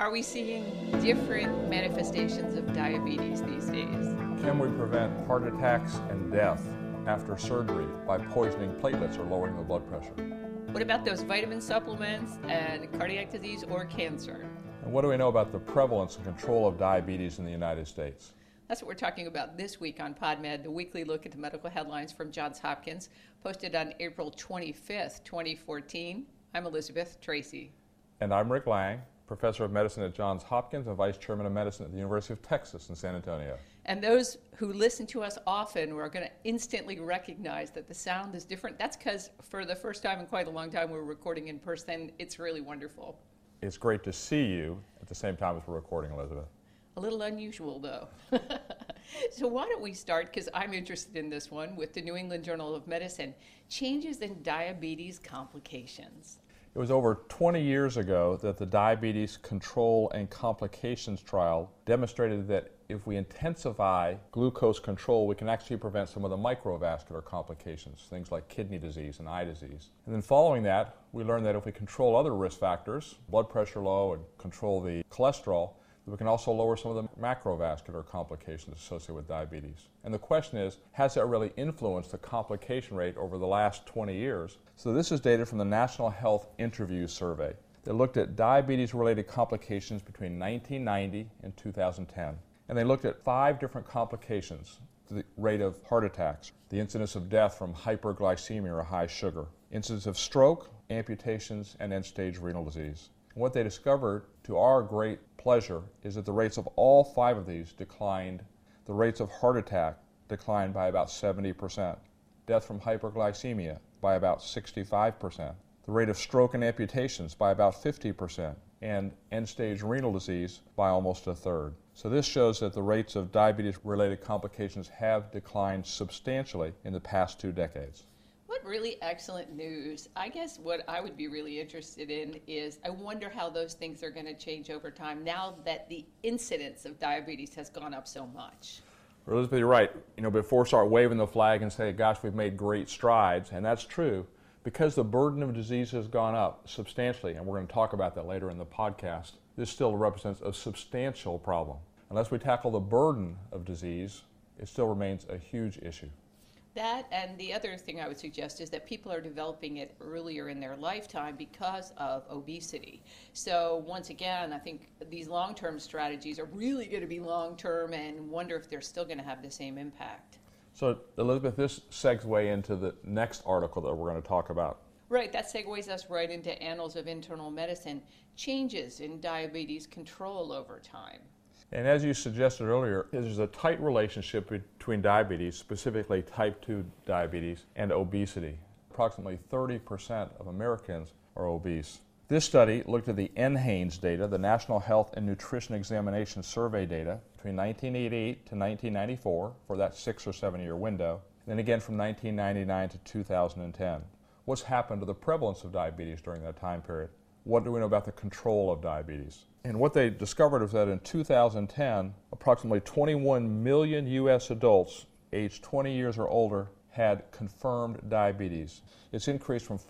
Are we seeing different manifestations of diabetes these days? Can we prevent heart attacks and death after surgery by poisoning platelets or lowering the blood pressure? What about those vitamin supplements and cardiac disease or cancer? And what do we know about the prevalence and control of diabetes in the United States? That's what we're talking about this week on PodMed, the weekly look at the medical headlines from Johns Hopkins, posted on April 25th, 2014. I'm Elizabeth Tracy. And I'm Rick Lang, Professor of Medicine at Johns Hopkins and Vice Chairman of Medicine at the University of Texas in San Antonio. And those who listen to us often are going to instantly recognize that the sound is different. That's because for the first time in quite a long time we're recording in person. It's really wonderful. It's great to see you at the same time as we're recording, Elizabeth. A little unusual, though. So why don't we start, because I'm interested in this one, with the New England Journal of Medicine, changes in diabetes complications. It was over 20 years ago that the Diabetes Control and Complications trial demonstrated that if we intensify glucose control, we can actually prevent some of the microvascular complications, things like kidney disease and eye disease. And then following that, we learned that if we control other risk factors, blood pressure low and control the cholesterol, we can also lower some of the macrovascular complications associated with diabetes. And the question is, has that really influenced the complication rate over the last 20 years? So this is data from the National Health Interview Survey. They looked at diabetes-related complications between 1990 and 2010. And they looked at 5 different complications: the rate of heart attacks, the incidence of death from hyperglycemia or high sugar, incidence of stroke, amputations, and end-stage renal disease. And what they discovered, to our great pleasure, is that the rates of all 5 of these declined. The rates of heart attack declined by about 70%, death from hyperglycemia by about 65%, the rate of stroke and amputations by about 50%, and end-stage renal disease by almost a third. So this shows that the rates of diabetes-related complications have declined substantially in the past 2 decades. What really excellent news. I guess what I would be really interested in is I wonder how those things are going to change over time now that the incidence of diabetes has gone up so much. Well, Elizabeth, you're right. Before we start waving the flag and say, gosh, we've made great strides, and that's true, because the burden of disease has gone up substantially, and we're going to talk about that later in the podcast, this still represents a substantial problem. Unless we tackle the burden of disease, it still remains a huge issue. That, and the other thing I would suggest is that people are developing it earlier in their lifetime because of obesity. So once again, I think these long-term strategies are really going to be long-term, and wonder if they're still going to have the same impact. So Elizabeth, this segues into the next article that we're going to talk about. Right, that segues us right into Annals of Internal Medicine, changes in diabetes control over time. And as you suggested earlier, there's a tight relationship between diabetes, specifically type 2 diabetes, and obesity. Approximately 30% of Americans are obese. This study looked at the NHANES data, the National Health and Nutrition Examination Survey data, between 1988 to 1994 for that 6 or 7 year window, and then again from 1999 to 2010. What's happened to the prevalence of diabetes during that time period? What do we know about the control of diabetes? And what they discovered was that in 2010, approximately 21 million U.S. adults aged 20 years or older had confirmed diabetes. It's increased from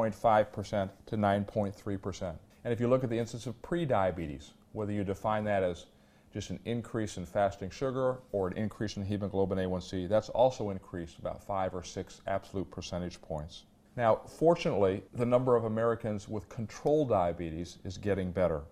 5.5% to 9.3%. And if you look at the incidence of prediabetes, whether you define that as just an increase in fasting sugar or an increase in hemoglobin A1C, that's also increased about 5 or 6 absolute percentage points. Now, fortunately, the number of Americans with controlled diabetes is getting better.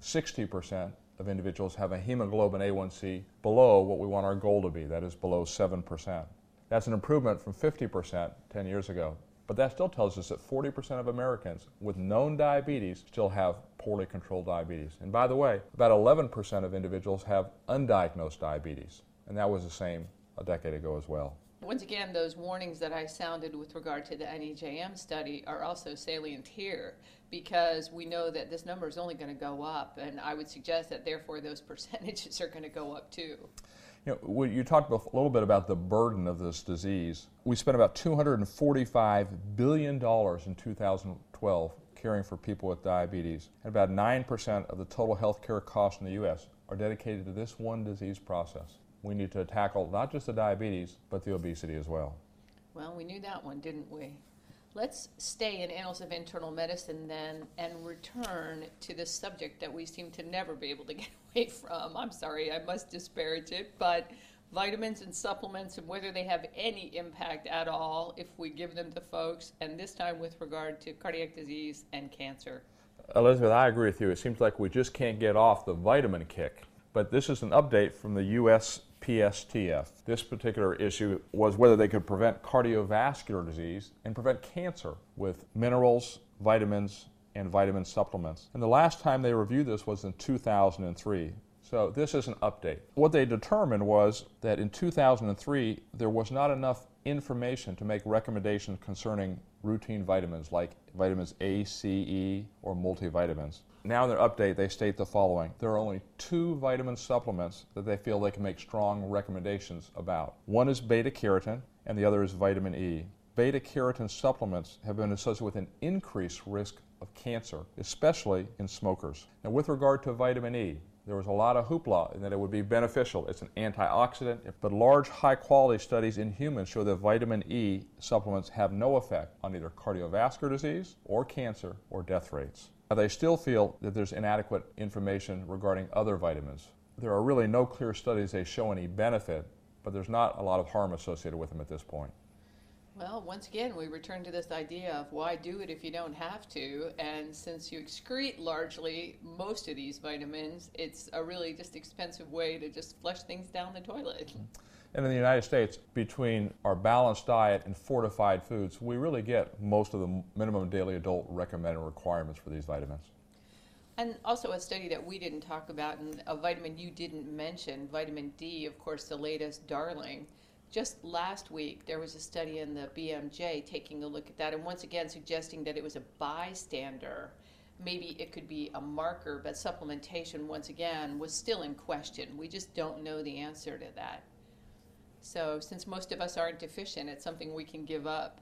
60% of individuals have a hemoglobin A1C below what we want our goal to be, that is below 7%. That's an improvement from 50% 10 years ago. But that still tells us that 40% of Americans with known diabetes still have poorly controlled diabetes. And by the way, about 11% of individuals have undiagnosed diabetes, and that was the same a decade ago as well. Once again, those warnings that I sounded with regard to the NEJM study are also salient here, because we know that this number is only going to go up, and I would suggest that therefore those percentages are going to go up too. You talked a little bit about the burden of this disease. We spent about $245 billion in 2012 caring for people with diabetes, and about 9% of the total health care costs in the U.S. are dedicated to this one disease process. We need to tackle not just the diabetes, but the obesity as well. Well, we knew that one, didn't we? Let's stay in Annals of Internal Medicine then and return to this subject that we seem to never be able to get away from. I'm sorry, I must disparage it, but vitamins and supplements and whether they have any impact at all if we give them to folks, and this time with regard to cardiac disease and cancer. Elizabeth, I agree with you. It seems like we just can't get off the vitamin kick. But this is an update from the USPSTF. This particular issue was whether they could prevent cardiovascular disease and prevent cancer with minerals, vitamins, and vitamin supplements. And the last time they reviewed this was in 2003. So this is an update. What they determined was that in 2003, there was not enough information to make recommendations concerning routine vitamins like vitamins A, C, E, or multivitamins. Now in their update, they state the following. There are only 2 vitamin supplements that they feel they can make strong recommendations about. One is beta-carotene, and the other is vitamin E. Beta-carotene supplements have been associated with an increased risk of cancer, especially in smokers. Now with regard to vitamin E, there was a lot of hoopla in that it would be beneficial. It's an antioxidant, but large high-quality studies in humans show that vitamin E supplements have no effect on either cardiovascular disease or cancer or death rates. Now, they still feel that there's inadequate information regarding other vitamins. There are really no clear studies that show any benefit, but there's not a lot of harm associated with them at this point. Well, once again, we return to this idea of why do it if you don't have to, and since you excrete largely most of these vitamins, it's a really just expensive way to just flush things down the toilet. And in the United States, between our balanced diet and fortified foods, we really get most of the minimum daily adult recommended requirements for these vitamins. And also a study that we didn't talk about, and a vitamin you didn't mention, vitamin D, of course, the latest darling. Just last week, there was a study in the BMJ taking a look at that, and once again suggesting that it was a bystander. Maybe it could be a marker, but supplementation, once again, was still in question. We just don't know the answer to that. So since most of us aren't deficient, it's something we can give up.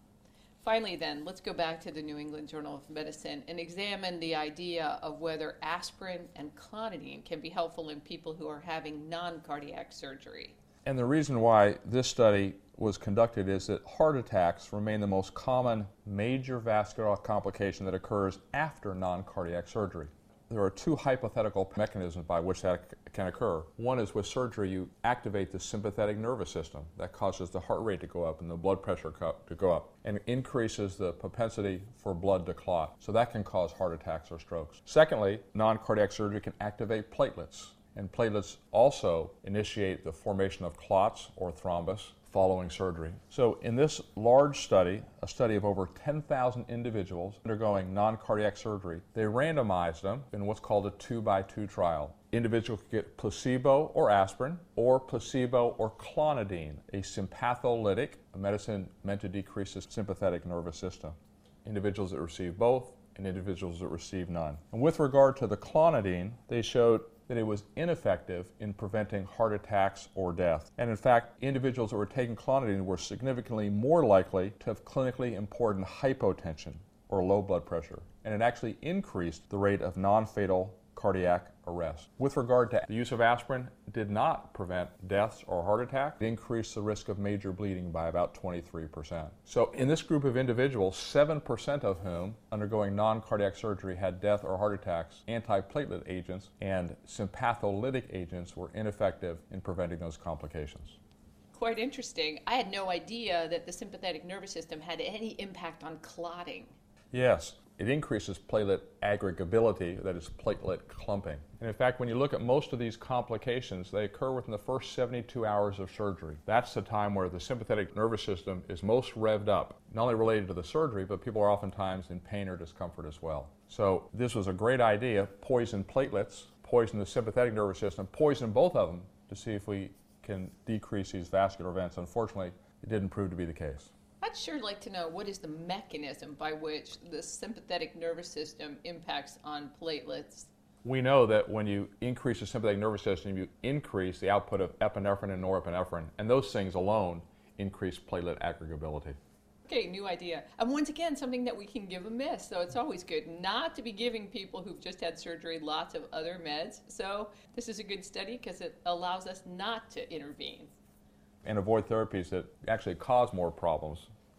Finally then, let's go back to the New England Journal of Medicine and examine the idea of whether aspirin and clonidine can be helpful in people who are having non-cardiac surgery. And the reason why this study was conducted is that heart attacks remain the most common major vascular complication that occurs after non-cardiac surgery. There are 2 hypothetical mechanisms by which that can occur. One is with surgery, you activate the sympathetic nervous system. That causes the heart rate to go up and the blood pressure to go up and increases the propensity for blood to clot. So that can cause heart attacks or strokes. Secondly, non-cardiac surgery can activate platelets. And platelets also initiate the formation of clots or thrombus following surgery. So in this large study, a study of over 10,000 individuals undergoing non-cardiac surgery, they randomized them in what's called a 2-by-2 trial. Individuals could get placebo or aspirin, or placebo or clonidine, a sympatholytic, a medicine meant to decrease the sympathetic nervous system. Individuals that receive both and individuals that receive none. And with regard to the clonidine, they showed that it was ineffective in preventing heart attacks or death. And in fact, individuals that were taking clonidine were significantly more likely to have clinically important hypotension or low blood pressure. And it actually increased the rate of non-fatal cardiac arrest. With regard to the use of aspirin, it did not prevent deaths or heart attack. It increased the risk of major bleeding by about 23%. So in this group of individuals, 7% of whom undergoing non-cardiac surgery had death or heart attacks, antiplatelet agents and sympatholytic agents were ineffective in preventing those complications. Quite interesting. I had no idea that the sympathetic nervous system had any impact on clotting. Yes. It increases platelet aggregability, that is platelet clumping. And in fact, when you look at most of these complications, they occur within the first 72 hours of surgery. That's the time where the sympathetic nervous system is most revved up, not only related to the surgery, but people are oftentimes in pain or discomfort as well. So this was a great idea, poison platelets, poison the sympathetic nervous system, poison both of them to see if we can decrease these vascular events. Unfortunately, it didn't prove to be the case. I'd sure like to know what is the mechanism by which the sympathetic nervous system impacts on platelets. We know that when you increase the sympathetic nervous system, you increase the output of epinephrine and norepinephrine, and those things alone increase platelet aggregability. Okay, new idea. And once again, something that we can give a miss, so it's always good not to be giving people who've just had surgery lots of other meds. So this is a good study because it allows us not to intervene. And avoid therapies that actually cause more problems.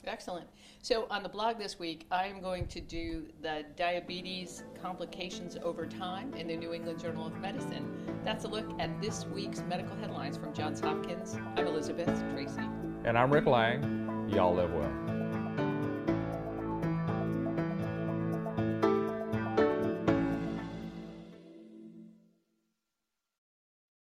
Excellent. So on the blog this week, I am going to do the diabetes complications over time in the New England Journal of Medicine. That's a look at this week's medical headlines from Johns Hopkins. I'm Elizabeth Tracy. And I'm Rick Lang. Y'all live well.